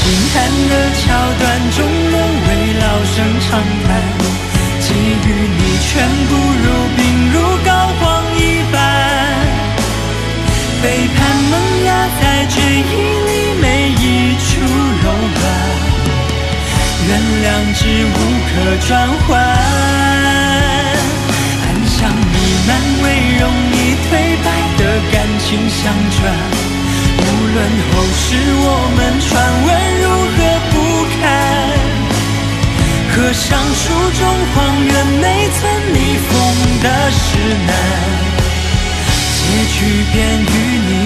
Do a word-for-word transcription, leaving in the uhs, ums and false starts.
寒的桥段终能为老生常谈，给予你全部如冰如膏肓一般，背叛萌芽在追忆里每一处柔软，原谅只无可转换，暗香弥漫为容易颓败的感情相转，无论后世我们传闻如何不堪，可上书中荒原内曾逆风的石楠，结局便与你